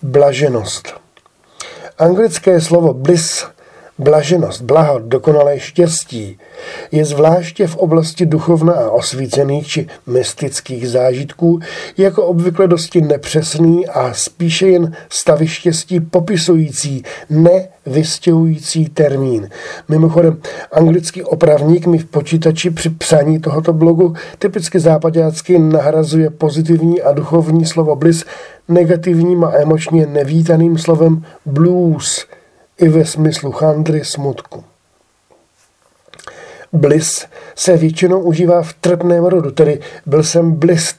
Blaženost. Anglické slovo bliss, blaženost, blaho, dokonalé štěstí, je zvláště v oblasti duchovna a osvícených či mystických zážitků jako obvykle dosti nepřesný a spíše jen stavy štěstí popisující, nevystěhující termín. Mimochodem, anglický opravník mi v počítači při psaní tohoto blogu typicky zápaďácky nahrazuje pozitivní a duchovní slovo bliss negativním a emočně nevítaným slovem blues, i ve smyslu chandry, smutku. Bliss se většinou užívá v trpném rodu, tedy byl jsem blist.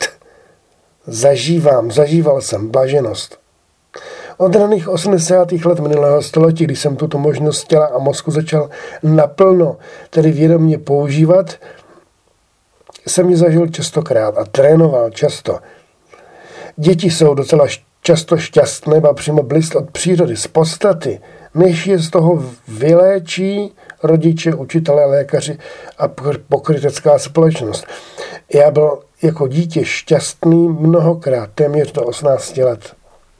Zažíval jsem blaženost. Od raných 80. let minulého století, když jsem tuto možnost těla a mozku začal naplno, tedy vědomě používat, jsem ji zažil častokrát a trénoval často. Děti jsou docela často šťastné, a přímo blist od přírody, z podstaty, než je z toho vyléčí rodiče, učitelé, lékaři a pokrytecká společnost. Já byl jako dítě šťastný mnohokrát, téměř do 18 let.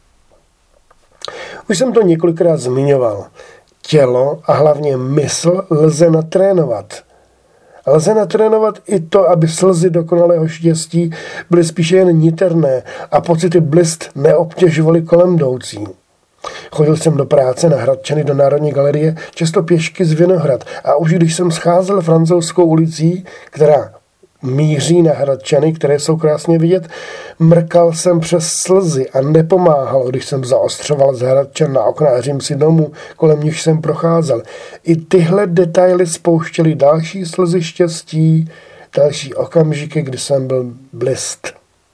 Už jsem to několikrát zmiňoval. Tělo a hlavně mysl lze natrénovat. Lze natrénovat i to, aby slzy dokonalého štěstí byly spíše jen niterné a pocity blist neobtěžovaly kolem jdoucí. Chodil jsem do práce na Hradčany do Národní galerie, často pěšky z Vinohrad, a už když jsem scházel Francouzskou ulicí, která míří na Hradčany, které jsou krásně vidět, mrkal jsem přes slzy a nepomáhalo, když jsem zaostřoval z Hradčan na okna a Římsi domů, kolem nich jsem procházel. I tyhle detaily spouštěly další slzy štěstí, další okamžiky, kdy jsem byl blist.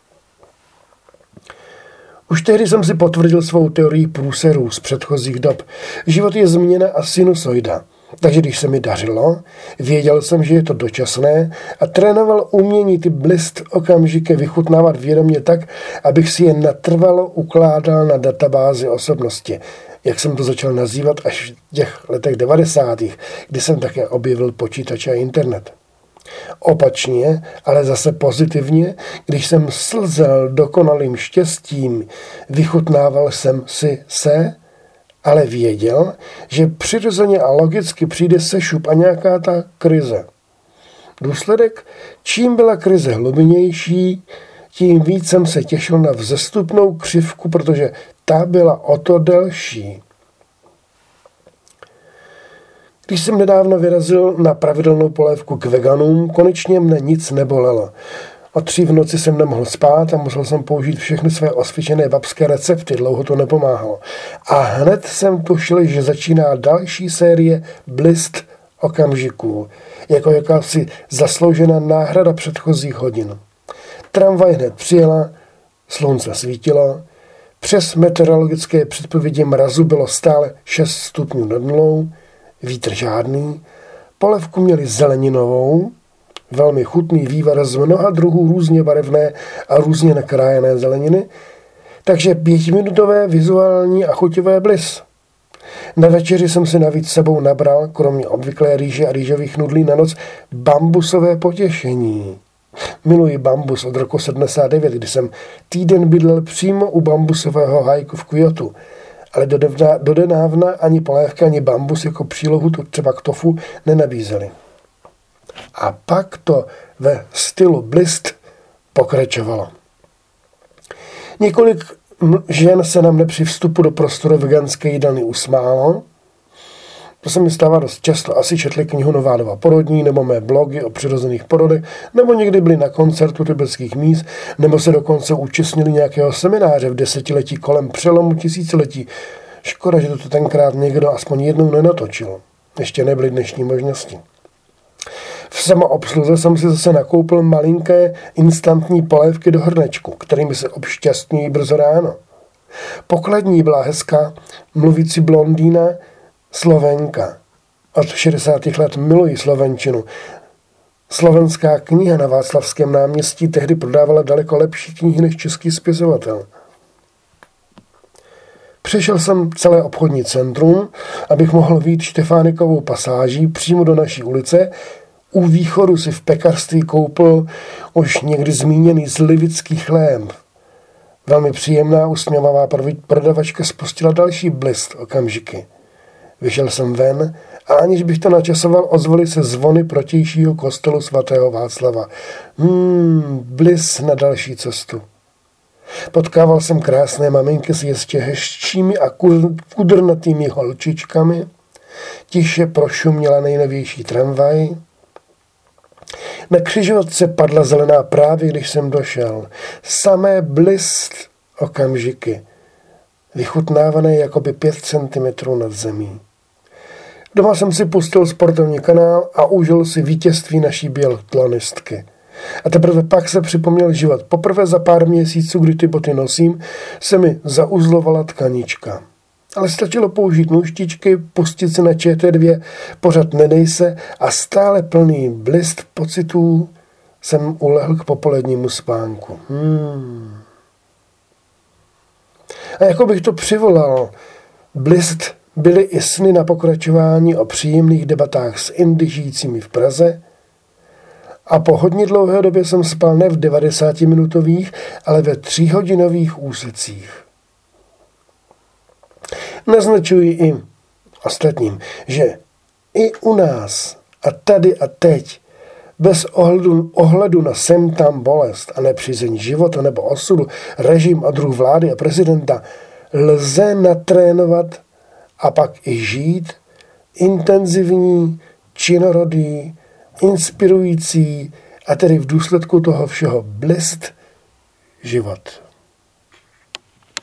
Už tehdy jsem si potvrdil svou teorii průserů z předchozích dob. Život je změna a sinusoida. Takže když se mi dařilo, věděl jsem, že je to dočasné a trénoval umění ty blist okamžiky vychutnávat vědomě tak, abych si je natrvalo ukládal na databázi osobnosti. Jak jsem to začal nazývat až v těch letech 90. kdy jsem také objevil počítač a internet. Opačně, ale zase pozitivně, když jsem slzel dokonalým štěstím, vychutnával jsem si se, ale věděl, že přirozeně a logicky přijde sešup a nějaká ta krize. Důsledek, čím byla krize hlubnější, tím víc jsem se těšil na vzestupnou křivku, protože ta byla o to delší. Když jsem nedávno vyrazil na pravidelnou polévku k veganům, konečně mne nic nebolelo. Od 3 v noci jsem nemohl spát a musel jsem použít všechny své osvědčené babské recepty, dlouho to nepomáhalo. A hned jsem tušil, že začíná další série blist okamžiků, jako jakási zasloužená náhrada předchozích hodin. Tramvaj hned přijela, slunce svítilo, přes meteorologické předpovědi mrazu bylo stále 6 stupňů nad nulou, vítr žádný, polévku měli zeleninovou, velmi chutný vývar z mnoha druhů různě barevné a různě nakrájené zeleniny, takže 5minutové vizuální a chuťové bliss. Na večeři jsem si navíc sebou nabral, kromě obvyklé rýže a rýžových nudlí na noc, bambusové potěšení. Miluji bambus od roku 79, kdy jsem týden bydlel přímo u bambusového hajku v Kyotu, ale dodávna ani polévka, ani bambus jako přílohu třeba k tofu nenabízeli. A pak to ve stylu blist pokračovalo. Několik žen se nám při vstupu do prostoru veganské jídelny usmálo. To se mi stává dost často. Asi četli knihu Nová doba porodní, nebo mé blogy o přirozených porodech, nebo někdy byli na koncertu tibetských míst, nebo se dokonce účastnili nějakého semináře v 10letí kolem přelomu tisíciletí. Škoda, že to tenkrát někdo aspoň jednou nenatočil. Ještě nebyly dnešní možnosti. V samoobsluze jsem si zase nakoupil malinké instantní polévky do hrnečku, kterými se obšťastňují brzo ráno. Pokladní byla hezká, mluvící blondýna, Slovenka. Od 60. let miluji slovenčinu. Slovenská kniha na Václavském náměstí tehdy prodávala daleko lepší knihy než český spisovatel. Přešel jsem celé obchodní centrum, abych mohl vyjít Štefánikovou pasáží přímo do naší ulice. U východu si v pekařství koupil už někdy zmíněný slivický chléb. Velmi příjemná, usměvavá prodavačka spustila další blist okamžiky. Vyšel jsem ven a aniž bych to načasoval, ozvali se zvony protějšího kostelu svatého Václava. Blis na další cestu. Potkával jsem krásné maminky s ještě hezčími a kudrnatými holčičkami. Tiše prošuměla nejnovější tramvaj. Na křižovatce padla zelená právě, když jsem došel. Samé blist okamžiky, vychutnávané jakoby 5 cm nad zemí. Doma jsem si pustil sportovní kanál a užil si vítězství naší biatlonistky. A teprve pak se připomněl život. Poprvé za pár měsíců, kdy ty boty nosím, se mi zauzlovala tkanička. Ale stačilo použít nůžtičky, pustit se na ČT2, pořád nedej se a stále plný blist pocitů jsem ulehl k popolednímu spánku. A jako bych to přivolal, blist byly i sny na pokračování o příjemných debatách s Indy žijícími v Praze a po hodně dlouhé době jsem spal ne v 90-minutových, ale ve 3hodinových úsecích. Naznačuji i ostatním, že i u nás a tady a teď, bez ohledu na sem tam bolest a nepřízeň života nebo osudu, režim a druh vlády a prezidenta, lze natrénovat a pak i žít intenzivní, činorodý, inspirující a tedy v důsledku toho všeho blist život.